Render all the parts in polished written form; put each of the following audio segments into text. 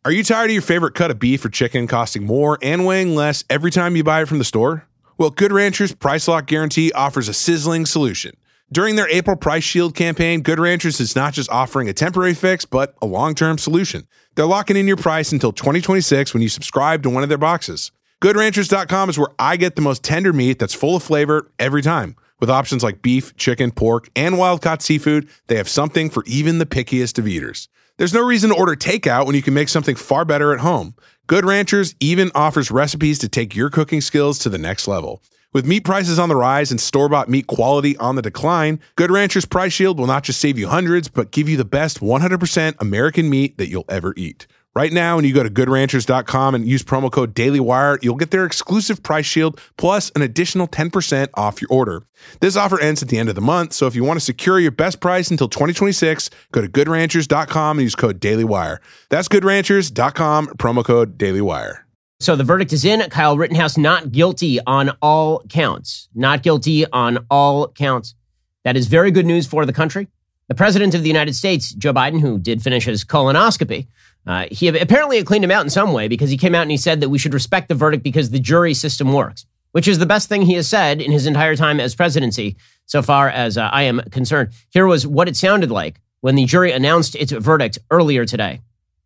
Are you tired of your favorite cut of beef or chicken costing more and weighing less every time you buy it from the store? Well, Good Ranchers Price Lock Guarantee offers a sizzling solution. During their April Price Shield campaign, Good Ranchers is not just offering a temporary fix, but a long-term solution. They're locking in your price until 2026 when you subscribe to one of their boxes. GoodRanchers.com is where I get the most tender meat that's full of flavor every time. With options like beef, chicken, pork, and wild-caught seafood, they have something for even the pickiest of eaters. There's no reason to order takeout when you can make something far better at home. Good Ranchers even offers recipes to take your cooking skills to the next level. With meat prices on the rise and store-bought meat quality on the decline, Good Ranchers Price Shield will not just save you hundreds, but give you the best 100% American meat that you'll ever eat. Right now, when you go to GoodRanchers.com and use promo code DailyWire, you'll get their exclusive Price Shield plus an additional 10% off your order. This offer ends at the end of the month, so if you want to secure your best price until 2026, go to GoodRanchers.com and use code DailyWire. That's GoodRanchers.com, promo code DailyWire. So the verdict is in. Kyle Rittenhouse not guilty on all counts. Not guilty on all counts. That is very good news for the country. The president of the United States, Joe Biden, who did finish his colonoscopy, he apparently cleaned him out in some way because he came out and he said that we should respect the verdict because the jury system works, which is the best thing he has said in his entire time as presidency, so far as I am concerned. Here was what it sounded like when the jury announced its verdict earlier today.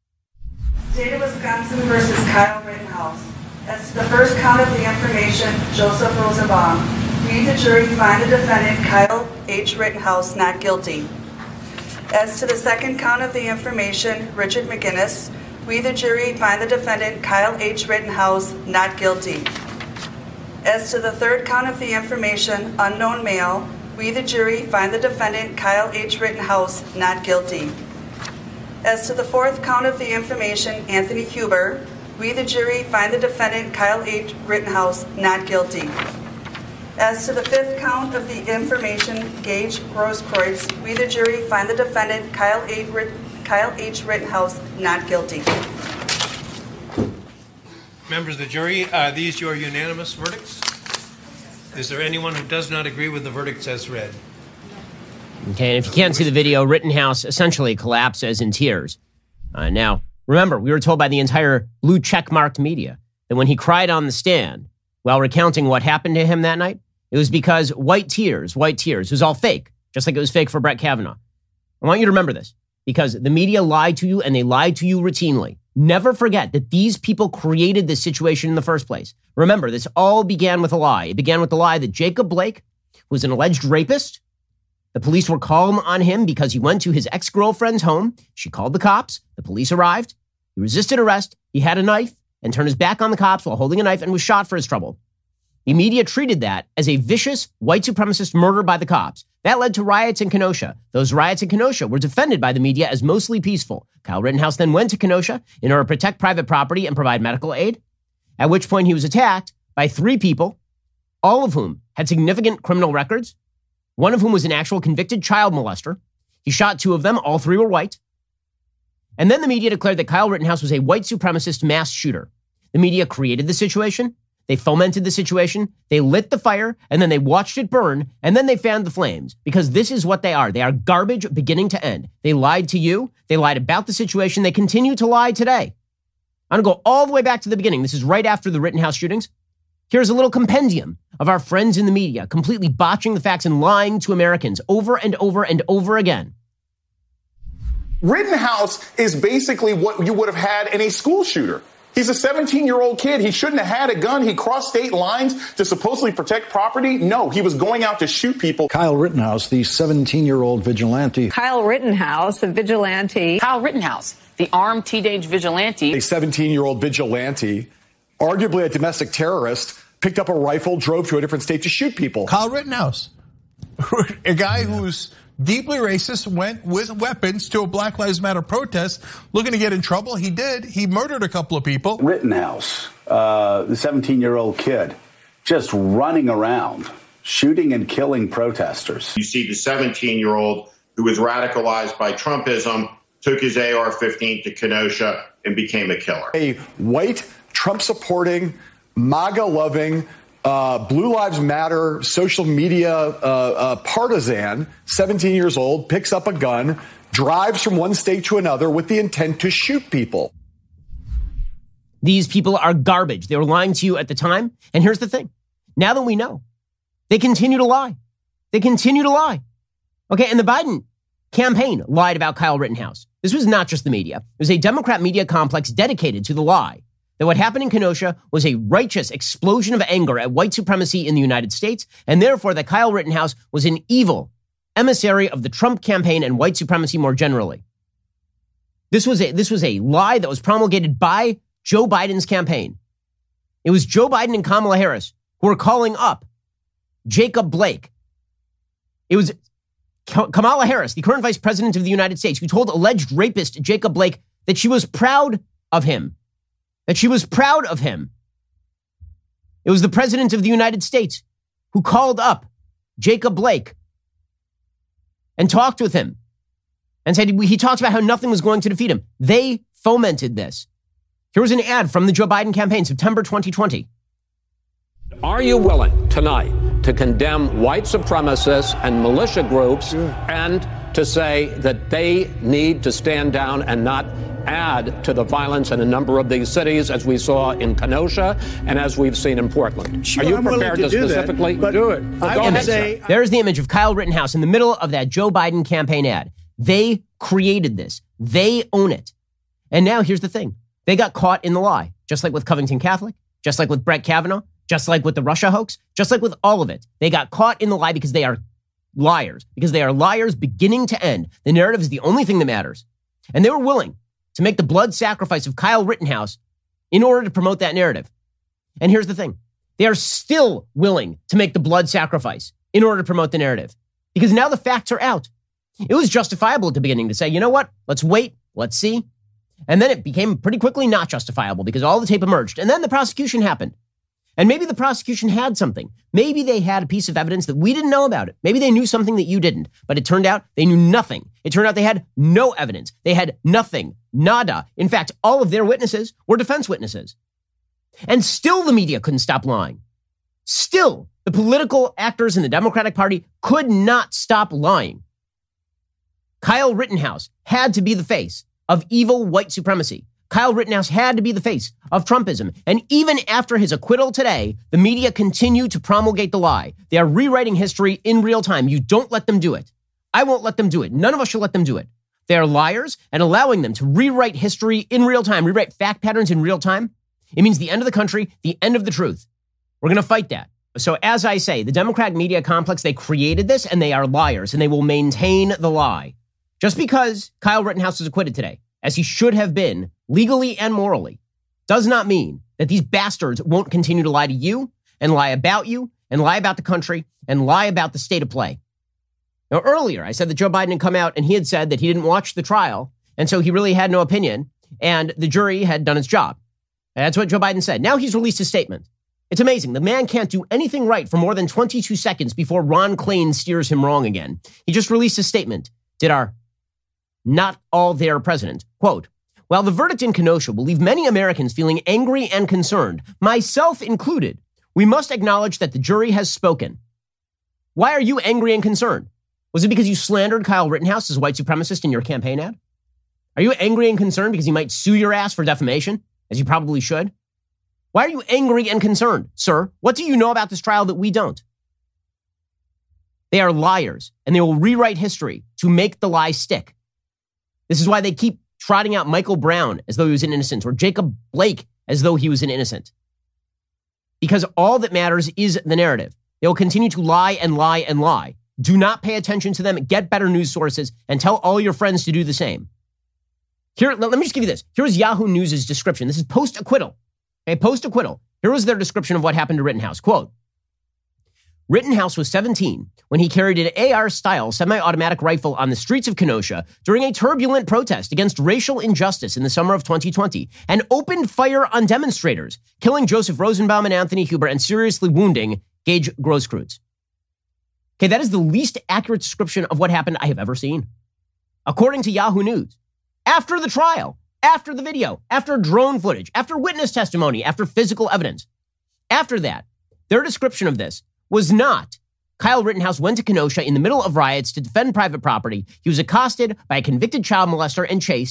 State of Wisconsin versus Kyle Rittenhouse. As to the first count of the information, Joseph Rosenbaum. We, the jury, find the defendant, Kyle H. Rittenhouse, not guilty. As to the second count of the information, Richard McGinnis, we, the jury, find the defendant, Kyle H. Rittenhouse, not guilty. As to the third count of the information, unknown male, we, the jury, find the defendant, Kyle H. Rittenhouse, not guilty. As to the fourth count of the information, Anthony Huber, we, the jury, find the defendant, Kyle H. Rittenhouse, not guilty. As to the fifth count of the information, Gage Grosskreutz, we, the jury, find the defendant, Kyle H. Rittenhouse, not guilty. Members of the jury, are these your unanimous verdicts? Is there anyone who does not agree with the verdicts as read? Okay, and if you can't see the video, Rittenhouse essentially collapses in tears. Now, remember, we were told by the entire blue checkmarked media that when he cried on the stand while recounting what happened to him that night, it was because white tears, it was all fake, just like it was fake for Brett Kavanaugh. I want you to remember this because the media lied to you and they lied to you routinely. Never forget that these people created this situation in the first place. Remember, this all began with a lie. It began with the lie that Jacob Blake was an alleged rapist. The police were calm on him because he went to his ex-girlfriend's home. She called the cops. The police arrived. He resisted arrest. He had a knife and turned his back on the cops while holding a knife and was shot for his trouble. The media treated that as a vicious white supremacist murder by the cops. That led to riots in Kenosha. Those riots in Kenosha were defended by the media as mostly peaceful. Kyle Rittenhouse then went to Kenosha in order to protect private property and provide medical aid, at which point he was attacked by 3 people, all of whom had significant criminal records, one of whom was an actual convicted child molester. He shot 2 of them. All 3 were white. And then the media declared that Kyle Rittenhouse was a white supremacist mass shooter. The media created the situation. They fomented the situation. They lit the fire, and then they watched it burn, and then they fanned the flames. Because this is what they are. They are garbage beginning to end. They lied to you. They lied about the situation. They continue to lie today. I'm going to go all the way back to the beginning. This is right after the Rittenhouse shootings. Here's a little compendium of our friends in the media completely botching the facts and lying to Americans over and over and over again. Rittenhouse is basically what you would have had in a school shooter. He's a 17-year-old kid. He shouldn't have had a gun. He crossed state lines to supposedly protect property. No, he was going out to shoot people. Kyle Rittenhouse, the 17-year-old vigilante. Kyle Rittenhouse, a vigilante. Kyle Rittenhouse, the armed teenage vigilante. A 17-year-old vigilante, arguably a domestic terrorist, picked up a rifle, drove to a different state to shoot people. Kyle Rittenhouse, a guy who's deeply racist, went with weapons to a Black Lives Matter protest looking to get in trouble. He did. He murdered a couple of people. Rittenhouse, the 17-year-old kid, just running around, shooting and killing protesters. You see the 17-year-old who was radicalized by Trumpism, took his AR-15 to Kenosha and became a killer. A white, Trump-supporting, MAGA-loving, Blue Lives Matter social media partisan, 17 years old, picks up a gun, drives from one state to another with the intent to shoot people. These people are garbage. They were lying to you at the time. And here's the thing. Now that we know, they continue to lie. They continue to lie. Okay, and the Biden campaign lied about Kyle Rittenhouse. This was not just the media. It was a Democrat media complex dedicated to the lie that what happened in Kenosha was a righteous explosion of anger at white supremacy in the United States, and therefore that Kyle Rittenhouse was an evil emissary of the Trump campaign and white supremacy more generally. This was a lie that was promulgated by Joe Biden's campaign. It was Joe Biden and Kamala Harris who were calling up Jacob Blake. It was Kamala Harris, the current vice president of the United States, who told alleged rapist Jacob Blake that she was proud of him. That she was proud of him. It was the president of the United States who called up Jacob Blake and talked with him and said he talked about how nothing was going to defeat him. They fomented this. Here was an ad from the Joe Biden campaign, September 2020. Are you willing tonight to condemn white supremacists and militia groups and to say that they need to stand down and not add to the violence in a number of these cities, as we saw in Kenosha and as we've seen in Portland? Sure, are you I'm prepared to specifically do it? There's the image of Kyle Rittenhouse in the middle of that Joe Biden campaign ad. They created this. They own it. And now here's the thing. They got caught in the lie, just like with Covington Catholic, just like with Brett Kavanaugh, just like with the Russia hoax, just like with all of it. They got caught in the lie because they are liars, because they are liars beginning to end. The narrative is the only thing that matters. And they were willing to make the blood sacrifice of Kyle Rittenhouse in order to promote that narrative. And here's the thing. They are still willing to make the blood sacrifice in order to promote the narrative, because now the facts are out. It was justifiable at the beginning to say, you know what? Let's wait. Let's see. And then it became pretty quickly not justifiable because all the tape emerged. And then the prosecution happened. And maybe the prosecution had something. Maybe they had a piece of evidence that we didn't know about it. Maybe they knew something that you didn't. But it turned out they knew nothing. It turned out they had no evidence. They had nothing. Nada. In fact, all of their witnesses were defense witnesses. And still the media couldn't stop lying. Still, the political actors in the Democratic Party could not stop lying. Kyle Rittenhouse had to be the face of evil white supremacy. Kyle Rittenhouse had to be the face of Trumpism. And even after his acquittal today, the media continue to promulgate the lie. They are rewriting history in real time. You don't let them do it. I won't let them do it. None of us should let them do it. They are liars, and allowing them to rewrite history in real time, rewrite fact patterns in real time, it means the end of the country, the end of the truth. We're going to fight that. So as I say, the Democratic media complex, they created this, and they are liars, and they will maintain the lie. Just because Kyle Rittenhouse was acquitted today, as he should have been, legally and morally, does not mean that these bastards won't continue to lie to you and lie about the country and lie about the state of play. Now, earlier, I said that Joe Biden had come out and he had said that he didn't watch the trial, and so he really had no opinion, and the jury had done its job. That's what Joe Biden said. Now he's released a statement. It's amazing. The man can't do anything right for more than 22 seconds before Ron Klain steers him wrong again. He just released a statement. Did our not all there president, quote, while the verdict in Kenosha will leave many Americans feeling angry and concerned, myself included, we must acknowledge that the jury has spoken. Why are you angry and concerned? Was it because you slandered Kyle Rittenhouse as a white supremacist in your campaign ad? Are you angry and concerned because he might sue your ass for defamation, as you probably should? Why are you angry and concerned, sir? What do you know about this trial that we don't? They are liars, and they will rewrite history to make the lie stick. This is why they keep trotting out Michael Brown as though he was an innocent, or Jacob Blake as though he was an innocent. Because all that matters is the narrative. They will continue to lie and lie and lie. Do not pay attention to them. Get better news sources and tell all your friends to do the same. Here, let me just give you this. Here's Yahoo News' description. This is post-acquittal. Okay, post-acquittal. Here was their description of what happened to Rittenhouse. Quote, Rittenhouse was 17 when he carried an AR-style semi-automatic rifle on the streets of Kenosha during a turbulent protest against racial injustice in the summer of 2020 and opened fire on demonstrators, killing Joseph Rosenbaum and Anthony Huber and seriously wounding Gage Grosskreutz. Okay, that is the least accurate description of what happened I have ever seen. According to Yahoo News, after the trial, after the video, after drone footage, after witness testimony, after physical evidence, after that, their description of this was not Kyle Rittenhouse went to Kenosha in the middle of riots to defend private property. He was accosted by a convicted child molester and chased.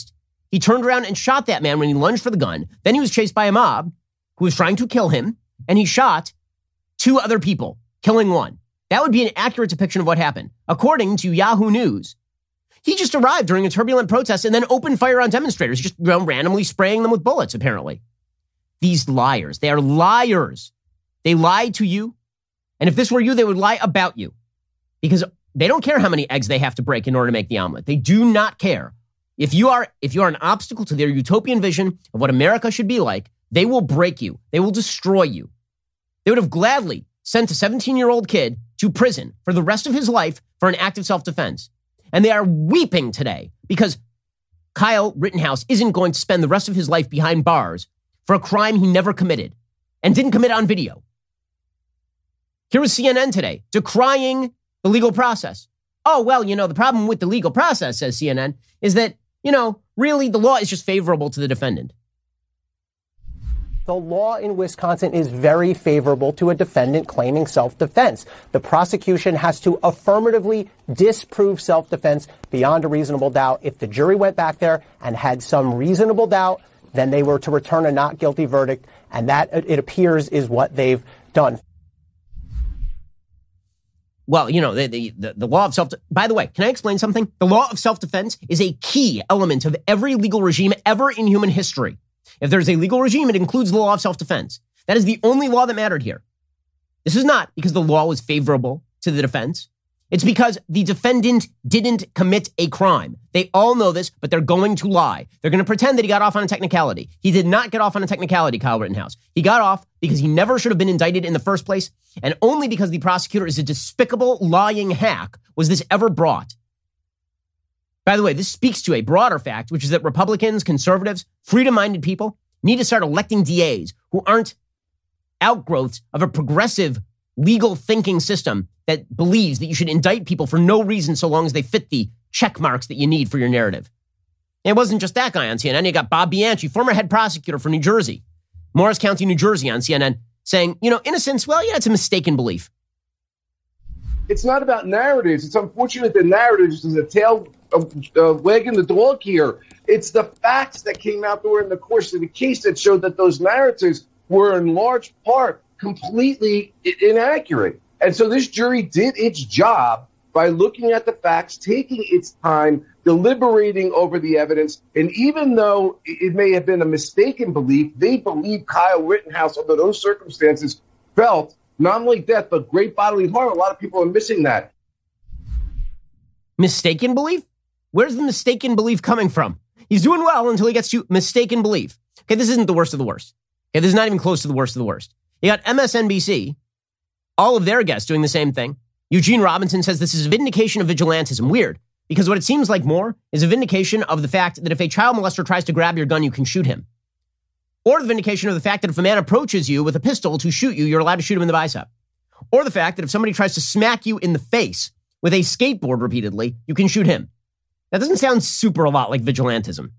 He turned around and shot that man when he lunged for the gun. Then he was chased by a mob who was trying to kill him, and he shot 2 other people, killing 1. That would be an accurate depiction of what happened. According to Yahoo News, he just arrived during a turbulent protest and then opened fire on demonstrators, just randomly spraying them with bullets, apparently. These liars, they are liars. They lied to you. And if this were you, they would lie about you. Because they don't care how many eggs they have to break in order to make the omelet. They do not care. If you are an obstacle to their utopian vision of what America should be like, they will break you. They will destroy you. They would have gladly sent a 17-year-old kid to prison for the rest of his life for an act of self-defense. And they are weeping today because Kyle Rittenhouse isn't going to spend the rest of his life behind bars for a crime he never committed and didn't commit on video. Here was CNN today decrying the legal process. Oh, well, the problem with the legal process, says CNN, is that, really the law is just favorable to the defendant. The law in Wisconsin is very favorable to a defendant claiming self-defense. The prosecution has to affirmatively disprove self-defense beyond a reasonable doubt. If the jury went back there and had some reasonable doubt, then they were to return a not guilty verdict, and that, it appears, is what they've done. Well, the law of by the way, can I explain something? The law of self-defense is a key element of every legal regime ever in human history. If there's a legal regime, it includes the law of self-defense. That is the only law that mattered here. This is not because the law was favorable to the defense. It's because the defendant didn't commit a crime. They all know this, but they're going to lie. They're going to pretend that he got off on a technicality. He did not get off on a technicality, Kyle Rittenhouse. He got off because he never should have been indicted in the first place, and only because the prosecutor is a despicable, lying hack was this ever brought. By the way, this speaks to a broader fact, which is that Republicans, conservatives, freedom-minded people need to start electing DAs who aren't outgrowths of a progressive legal thinking system that believes that you should indict people for no reason so long as they fit the check marks that you need for your narrative. And it wasn't just that guy on CNN. You got Bob Bianchi, former head prosecutor for New Jersey, Morris County, New Jersey, on CNN, saying, innocence, well, it's a mistaken belief. It's not about narratives. It's unfortunate that narratives is a tail wagging the dog here. It's the facts that came out during the course of the case that showed that those narratives were in large part completely inaccurate. And so this jury did its job by looking at the facts, taking its time, deliberating over the evidence. And even though it may have been a mistaken belief, they believe Kyle Rittenhouse, under those circumstances, felt not only death, but great bodily harm. A lot of people are missing that. Mistaken belief? Where's the mistaken belief coming from? He's doing well until he gets to mistaken belief. Okay, this isn't the worst of the worst. Okay, this is not even close to the worst of the worst. You got MSNBC, all of their guests doing the same thing. Eugene Robinson says this is a vindication of vigilantism. Weird, because what it seems like more is a vindication of the fact that if a child molester tries to grab your gun, you can shoot him. Or the vindication of the fact that if a man approaches you with a pistol to shoot you, you're allowed to shoot him in the bicep. Or the fact that if somebody tries to smack you in the face with a skateboard repeatedly, you can shoot him. That doesn't sound super a lot like vigilantism.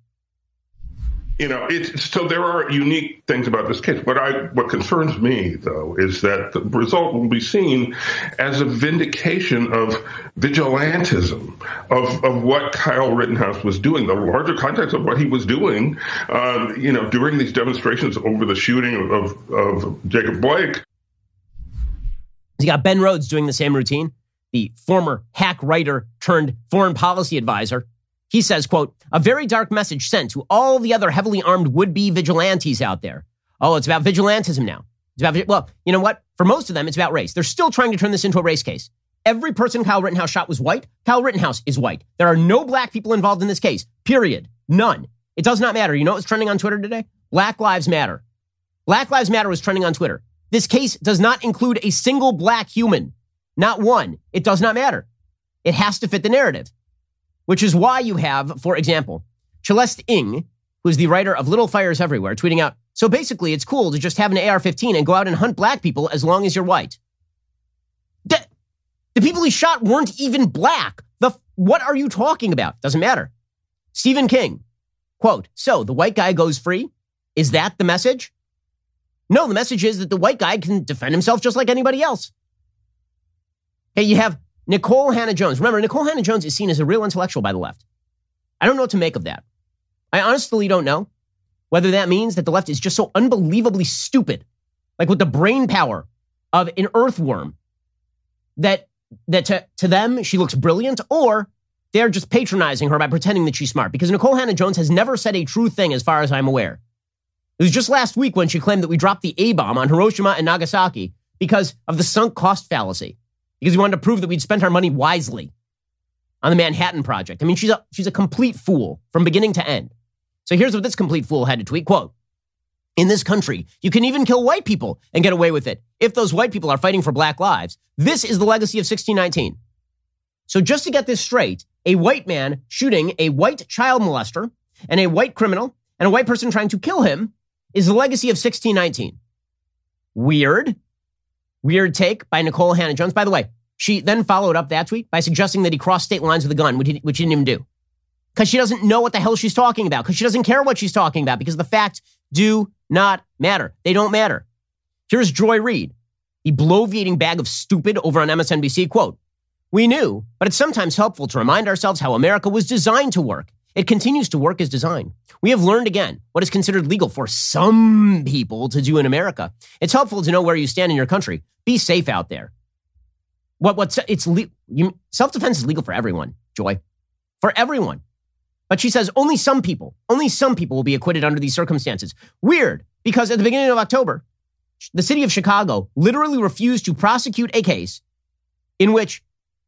So there are unique things about this case. What concerns me, though, is that the result will be seen as a vindication of vigilantism, of what Kyle Rittenhouse was doing, the larger context of what he was doing, during these demonstrations over the shooting of Jacob Blake. You got Ben Rhodes doing the same routine, the former hack writer turned foreign policy advisor. He says, quote, a very dark message sent to all the other heavily armed would-be vigilantes out there. Oh, it's about vigilantism now. Well, you know what? For most of them, it's about race. They're still trying to turn this into a race case. Every person Kyle Rittenhouse shot was white. Kyle Rittenhouse is white. There are no black people involved in this case. Period. None. It does not matter. You know what's trending on Twitter today? Black Lives Matter. Black Lives Matter was trending on Twitter. This case does not include a single black human. Not one. It does not matter. It has to fit the narrative. Which is why you have, for example, Celeste Ng, who's the writer of Little Fires Everywhere, tweeting out, so basically it's cool to just have an AR-15 and go out and hunt black people as long as you're white. The people he shot weren't even black. What are you talking about? Doesn't matter. Stephen King, quote, so the white guy goes free? Is that the message? No, the message is that the white guy can defend himself just like anybody else. Hey, you have Nicole Hannah-Jones. Remember, Nicole Hannah-Jones is seen as a real intellectual by the left. I don't know what to make of that. I honestly don't know whether that means that the left is just so unbelievably stupid, like with the brain power of an earthworm, that to them she looks brilliant, or they're just patronizing her by pretending that she's smart. Because Nicole Hannah-Jones has never said a true thing as far as I'm aware. It was just last week when she claimed that we dropped the A-bomb on Hiroshima and Nagasaki because of the sunk cost fallacy, because we wanted to prove that we'd spent our money wisely on the Manhattan Project. I mean, she's a complete fool from beginning to end. So here's what this complete fool had to tweet, quote, "In this country, you can even kill white people and get away with it if those white people are fighting for black lives. This is the legacy of 1619. So just to get this straight, a white man shooting a white child molester and a white criminal and a white person trying to kill him is the legacy of 1619. Weird take by Nicole Hannah-Jones. By the way, she then followed up that tweet by suggesting that he crossed state lines with a gun, which he didn't even do. Because she doesn't know what the hell she's talking about. Because she doesn't care what she's talking about. Because the facts do not matter. They don't matter. Here's Joy Reid, the bloviating bag of stupid over on MSNBC, quote, "We knew, but it's sometimes helpful to remind ourselves how America was designed to work. It continues to work as designed. We have learned again what is considered legal for some people to do in America. It's helpful to know where you stand in your country. Be safe out there." Self-defense is legal for everyone, Joy. For everyone. But she says only some people will be acquitted under these circumstances. Weird, because at the beginning of October, the city of Chicago literally refused to prosecute a case in which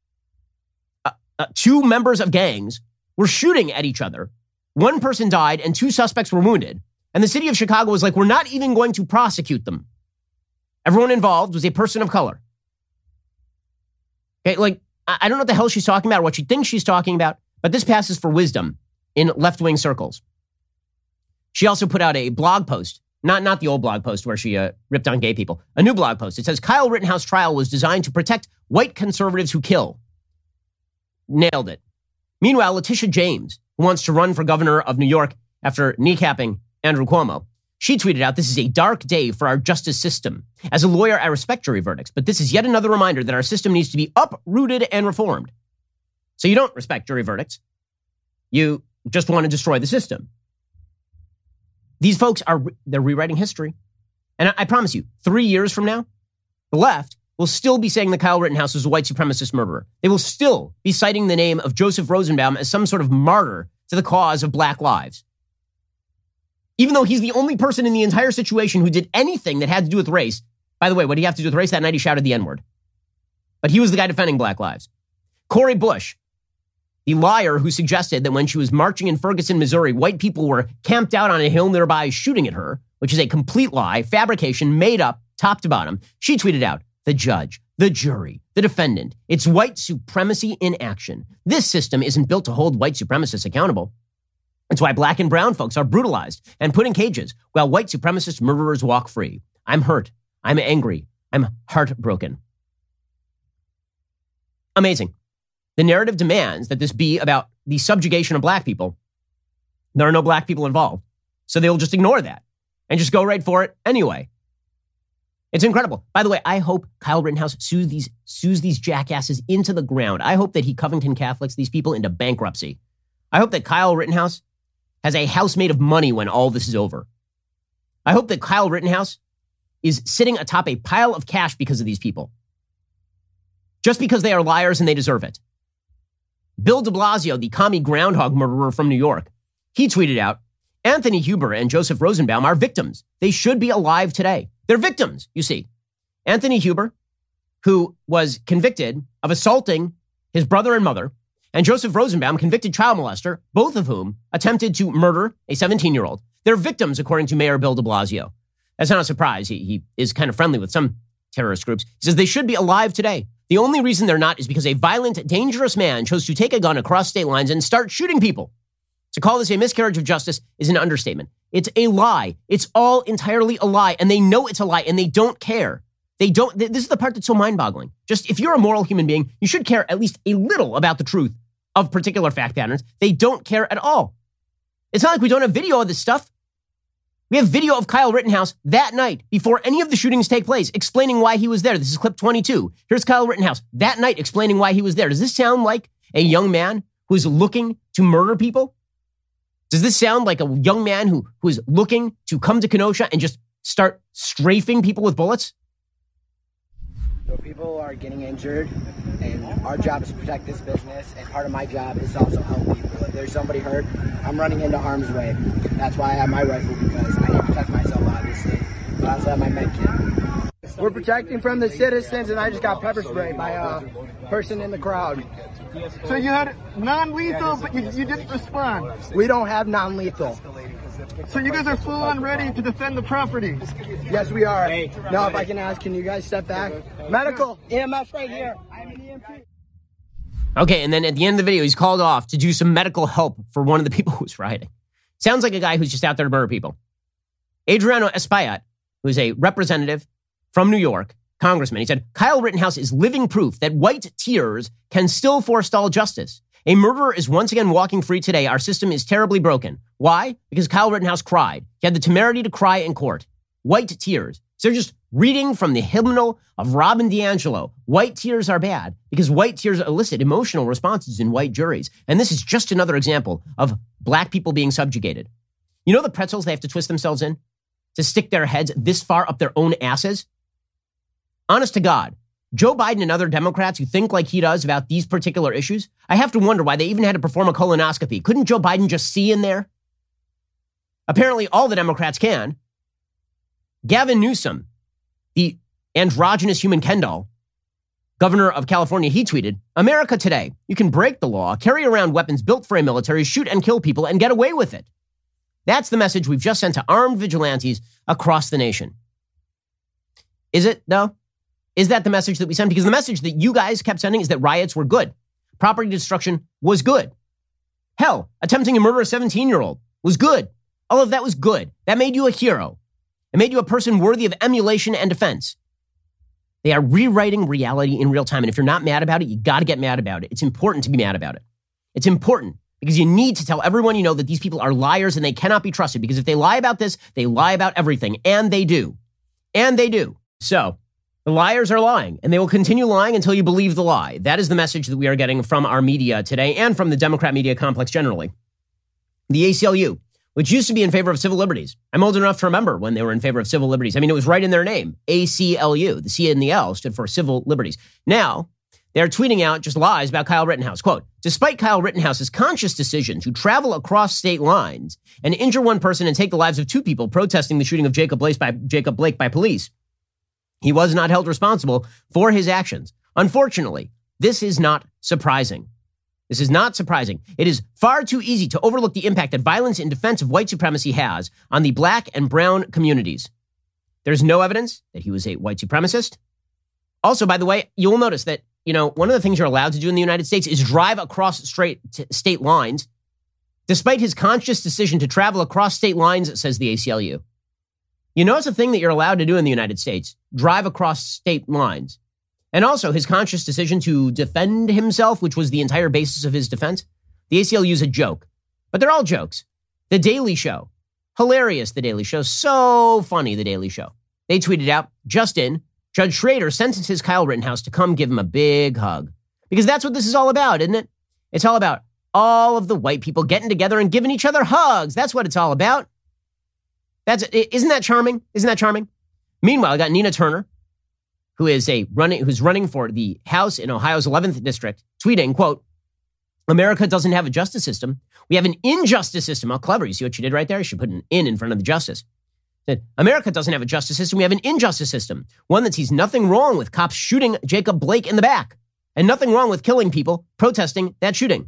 two members of gangs were shooting at each other. One person died and two suspects were wounded. And the city of Chicago was like, we're not even going to prosecute them. Everyone involved was a person of color. Okay, like, I don't know what the hell she's talking about or what she thinks she's talking about, but this passes for wisdom in left-wing circles. She also put out a blog post, not the old blog post where she ripped on gay people, a new blog post. It says, Kyle Rittenhouse trial was designed to protect white conservatives who kill. Nailed it. Meanwhile, Letitia James, who wants to run for governor of New York after kneecapping Andrew Cuomo, she tweeted out, "This is a dark day for our justice system. As a lawyer, I respect jury verdicts, but this is yet another reminder that our system needs to be uprooted and reformed." So you don't respect jury verdicts. You just want to destroy the system. These folks they're rewriting history. And I promise you, 3 years from now, the left will still be saying that Kyle Rittenhouse was a white supremacist murderer. They will still be citing the name of Joseph Rosenbaum as some sort of martyr to the cause of black lives. Even though he's the only person in the entire situation who did anything that had to do with race. By the way, what did he have to do with race? That night he shouted the N-word. But he was the guy defending black lives. Cori Bush, the liar who suggested that when she was marching in Ferguson, Missouri, white people were camped out on a hill nearby shooting at her, which is a complete lie, fabrication, made up, top to bottom. She tweeted out, "The judge, the jury, the defendant. It's white supremacy in action. This system isn't built to hold white supremacists accountable. It's why black and brown folks are brutalized and put in cages while white supremacist murderers walk free. I'm hurt. I'm angry. I'm heartbroken." Amazing. The narrative demands that this be about the subjugation of black people. There are no black people involved. So they'll just ignore that and just go right for it anyway. It's incredible. By the way, I hope Kyle Rittenhouse sues these jackasses into the ground. I hope that he Covington Catholics these people into bankruptcy. I hope that Kyle Rittenhouse has a house made of money when all this is over. I hope that Kyle Rittenhouse is sitting atop a pile of cash because of these people. Just because they are liars and they deserve it. Bill de Blasio, the commie groundhog murderer from New York, he tweeted out, "Anthony Huber and Joseph Rosenbaum are victims. They should be alive today." They're victims, you see. Anthony Huber, who was convicted of assaulting his brother and mother, and Joseph Rosenbaum, convicted child molester, both of whom attempted to murder a 17-year-old. They're victims, according to Mayor Bill de Blasio. That's not a surprise. He is kind of friendly with some terrorist groups. He says they should be alive today. The only reason they're not is because a violent, dangerous man chose to take a gun across state lines and start shooting people. To call this a miscarriage of justice is an understatement. It's a lie. It's all entirely a lie, and they know it's a lie, and they don't care. This is the part that's so mind-boggling. Just, if you're a moral human being, you should care at least a little about the truth of particular fact patterns. They don't care at all. It's not like we don't have video of this stuff. We have video of Kyle Rittenhouse that night, before any of the shootings take place, explaining why he was there. This is clip 22. Here's Kyle Rittenhouse that night explaining why he was there. Does this sound like a young man who's looking to murder people? Does this sound like a young man who is looking to come to Kenosha and just start strafing people with bullets? So people are getting injured, and our job is to protect this business, and part of my job is to also help people. If there's somebody hurt, I'm running into harm's way. That's why I have my rifle, because I need to protect myself, obviously. But I also have my med kit. We're protecting from the citizens, and I just got pepper sprayed by a person in the crowd. So you had non-lethal, but you didn't respond? We don't have non-lethal. So you guys are full on ready to defend the property? Yes, we are. Now, if I can ask, can you guys step back? Medical, EMS right here. I'm an EMT. Okay, and then at the end of the video, he's called off to do some medical help for one of the people who's rioting. Sounds like a guy who's just out there to murder people. Adriano Espaillat, who is a representative from New York, congressman, he said, Kyle Rittenhouse is living proof that white tears can still forestall justice. A murderer is once again walking free today. Our system is terribly broken. Why? Because Kyle Rittenhouse cried. He had the temerity to cry in court. White tears. So they're just reading from the hymnal of Robin DiAngelo. White tears are bad because white tears elicit emotional responses in white juries. And this is just another example of black people being subjugated. You know the pretzels they have to twist themselves in to stick their heads this far up their own asses? Honest to God, Joe Biden and other Democrats who think like he does about these particular issues, I have to wonder why they even had to perform a colonoscopy. Couldn't Joe Biden just see in there? Apparently, all the Democrats can. Gavin Newsom, the androgynous human Ken doll, governor of California, he tweeted, America today, you can break the law, carry around weapons built for a military, shoot and kill people, and get away with it. That's the message we've just sent to armed vigilantes across the nation. Is it, though? Is that the message that we sent? Because the message that you guys kept sending is that riots were good. Property destruction was good. Hell, attempting to murder a 17-year-old was good. All of that was good. That made you a hero. It made you a person worthy of emulation and defense. They are rewriting reality in real time. And if you're not mad about it, you got to get mad about it. It's important to be mad about it. It's important because you need to tell everyone you know that these people are liars and they cannot be trusted. Because if they lie about this, they lie about everything. And they do. And they do. So the liars are lying, and they will continue lying until you believe the lie. That is the message that we are getting from our media today and from the Democrat media complex generally. The ACLU, which used to be in favor of civil liberties. I'm old enough to remember when they were in favor of civil liberties. I mean, it was right in their name, ACLU. The C and the L stood for civil liberties. Now, they're tweeting out just lies about Kyle Rittenhouse. Quote, despite Kyle Rittenhouse's conscious decision to travel across state lines and injure one person and take the lives of two people protesting the shooting of Jacob Blake by police, he was not held responsible for his actions. Unfortunately, this is not surprising. This is not surprising. It is far too easy to overlook the impact that violence in defense of white supremacy has on the black and brown communities. There's no evidence that he was a white supremacist. Also, by the way, you'll notice that, one of the things you're allowed to do in the United States is drive across state lines, despite his conscious decision to travel across state lines, says the ACLU. You know, it's a thing that you're allowed to do in the United States, drive across state lines. And also his conscious decision to defend himself, which was the entire basis of his defense. The ACLU is a joke, but they're all jokes. The Daily Show, hilarious, The Daily Show, so funny, The Daily Show. They tweeted out, just in, Judge Schrader sentences Kyle Rittenhouse to come give him a big hug. Because that's what this is all about, isn't it? It's all about all of the white people getting together and giving each other hugs. That's what it's all about. Isn't that charming? Isn't that charming? Meanwhile, I got Nina Turner, who's running for the House in Ohio's 11th district, tweeting, quote, America doesn't have a justice system. We have an injustice system. Oh, clever. You see what she did right there? She put an in front of the justice. Said, America doesn't have a justice system. We have an injustice system. One that sees nothing wrong with cops shooting Jacob Blake in the back and nothing wrong with killing people protesting that shooting.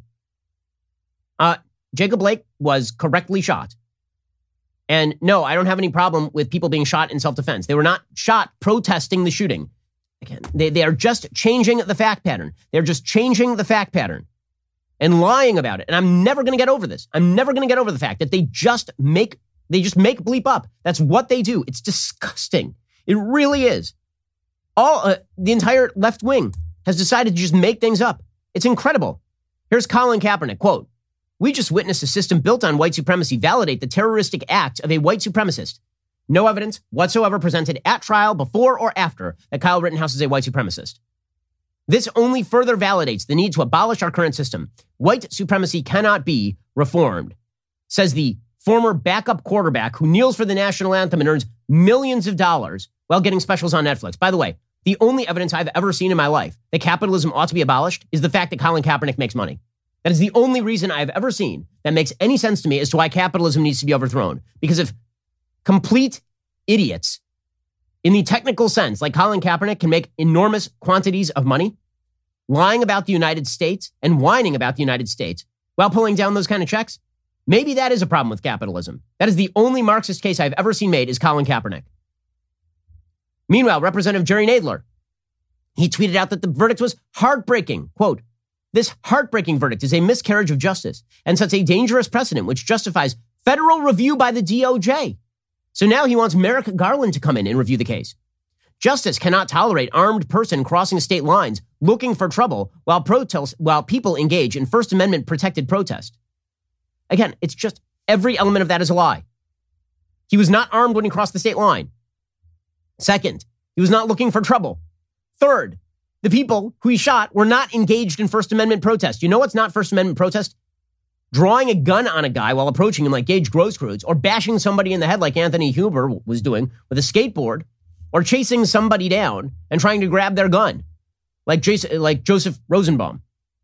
Jacob Blake was correctly shot. And no, I don't have any problem with people being shot in self-defense. They were not shot protesting the shooting. Again, they are just changing the fact pattern. They're just changing the fact pattern and lying about it. And I'm never going to get over this. I'm never going to get over the fact that they just make bleep up. That's what they do. It's disgusting. It really is. The entire left wing has decided to just make things up. It's incredible. Here's Colin Kaepernick, quote, we just witnessed a system built on white supremacy validate the terroristic acts of a white supremacist. No evidence whatsoever presented at trial before or after that Kyle Rittenhouse is a white supremacist. This only further validates the need to abolish our current system. White supremacy cannot be reformed. says the former backup quarterback who kneels for the national anthem and earns millions of dollars while getting specials on Netflix. By the way, the only evidence I've ever seen in my life that capitalism ought to be abolished is the fact that Colin Kaepernick makes money. That is the only reason I've ever seen that makes any sense to me as to why capitalism needs to be overthrown. Because if complete idiots in the technical sense, like Colin Kaepernick, can make enormous quantities of money lying about the United States and whining about the United States while pulling down those kind of checks, maybe that is a problem with capitalism. That is the only Marxist case I've ever seen made is Colin Kaepernick. Meanwhile, Representative Jerry Nadler, he tweeted out that the verdict was heartbreaking. Quote, "This heartbreaking verdict is a miscarriage of justice and sets a dangerous precedent which justifies federal review by the DOJ." So now he wants Merrick Garland to come in and review the case. Justice cannot tolerate armed person crossing state lines looking for trouble while people engage in First Amendment protected protest. Again, it's just every element of that is a lie. He was not armed when he crossed the state line. Second, he was not looking for trouble. Third, the people who he shot were not engaged in First Amendment protest. You know what's not First Amendment protest? Drawing a gun on a guy while approaching him like Gage Grosskreutz, or bashing somebody in the head like Anthony Huber was doing with a skateboard, or chasing somebody down and trying to grab their gun like Joseph Rosenbaum.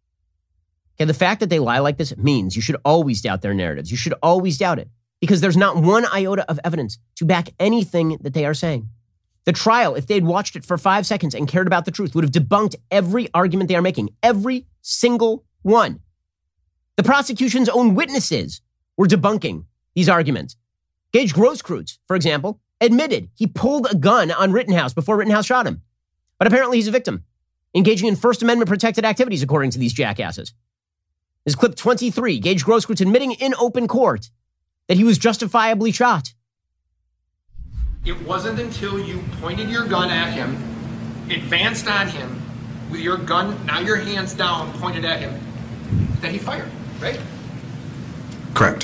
Okay, the fact that they lie like this means you should always doubt their narratives. You should always doubt it because there's not one iota of evidence to back anything that they are saying. The trial, if they'd watched it for 5 seconds and cared about the truth, would have debunked every argument they are making. Every single one. The prosecution's own witnesses were debunking these arguments. Gage Grosskreutz, for example, admitted he pulled a gun on Rittenhouse before Rittenhouse shot him. But apparently he's a victim, engaging in First Amendment protected activities, according to these jackasses. This is clip 23, Gage Grosskreutz admitting in open court that he was justifiably shot. It wasn't until you pointed your gun at him, advanced on him, with your gun, now your hands down, pointed at him, that he fired, right? Correct.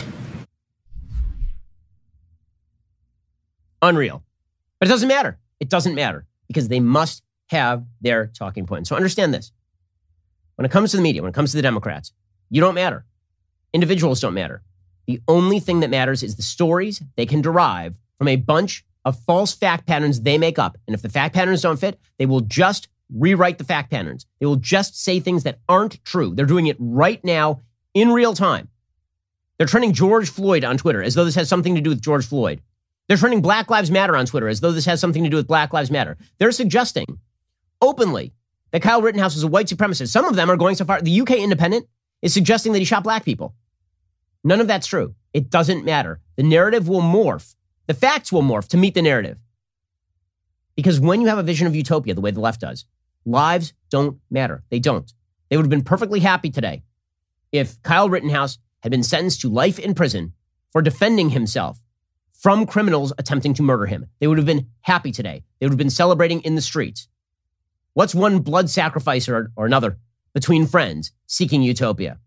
Unreal. But it doesn't matter. It doesn't matter because they must have their talking points. So understand this. When it comes to the media, when it comes to the Democrats, you don't matter. Individuals don't matter. The only thing that matters is the stories they can derive from a bunch of false fact patterns they make up. And if the fact patterns don't fit, they will just rewrite the fact patterns. They will just say things that aren't true. They're doing it right now in real time. They're trending George Floyd on Twitter as though this has something to do with George Floyd. They're trending Black Lives Matter on Twitter as though this has something to do with Black Lives Matter. They're suggesting openly that Kyle Rittenhouse was a white supremacist. Some of them are going so far. The UK Independent is suggesting that he shot black people. None of that's true. It doesn't matter. The narrative will morph. The facts will morph to meet the narrative. Because when you have a vision of utopia, the way the left does, lives don't matter. They don't. They would have been perfectly happy today if Kyle Rittenhouse had been sentenced to life in prison for defending himself from criminals attempting to murder him. They would have been happy today. They would have been celebrating in the streets. What's one blood sacrifice or another between friends seeking utopia?